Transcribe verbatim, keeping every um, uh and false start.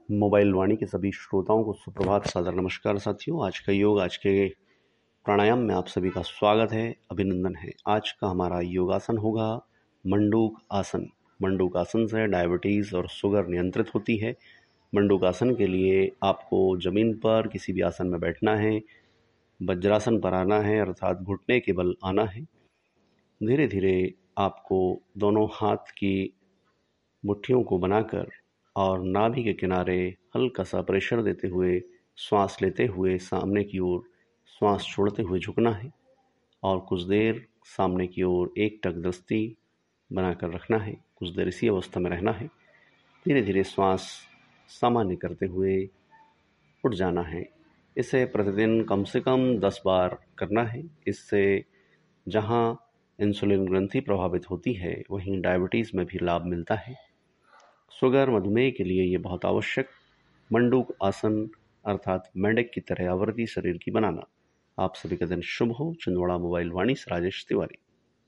Mobile वाणी के सभी श्रोताओं को सुप्रभात, सादर नमस्कार साथियों। आज का योग, आज के प्राणायाम में आप सभी का स्वागत है, अभिनंदन है। आज का हमारा योगासन होगा मंडूक आसन। मंडूक आसन से डायबिटीज़ और शुगर नियंत्रित होती है। मंडूक आसन के लिए आपको ज़मीन पर किसी भी आसन में बैठना है, वज्रासन पर आना है, अर्थात घुटने के बल आना है। धीरे धीरे आपको दोनों हाथ की मुट्ठियों को बनाकर और नाभि के किनारे हल्का सा प्रेशर देते हुए श्वास लेते हुए सामने की ओर श्वास छोड़ते हुए झुकना है और कुछ देर सामने की ओर एक टक दृष्टि बनाकर रखना है। कुछ देर इसी अवस्था में रहना है। धीरे धीरे श्वास सामान्य करते हुए उठ जाना है। इसे प्रतिदिन कम से कम दस बार करना है। इससे जहाँ इंसुलिन ग्रंथि प्रभावित होती है, वहीं डायबिटीज़ में भी लाभ मिलता है। शुगर, मधुमेह के लिए ये बहुत आवश्यक मंडूक आसन अर्थात मेंढक की तरह आवृत्ति शरीर की बनाना। आप सभी का दिन शुभ हो। छिंदवाड़ा मोबाइल वाणी से राजेश तिवारी।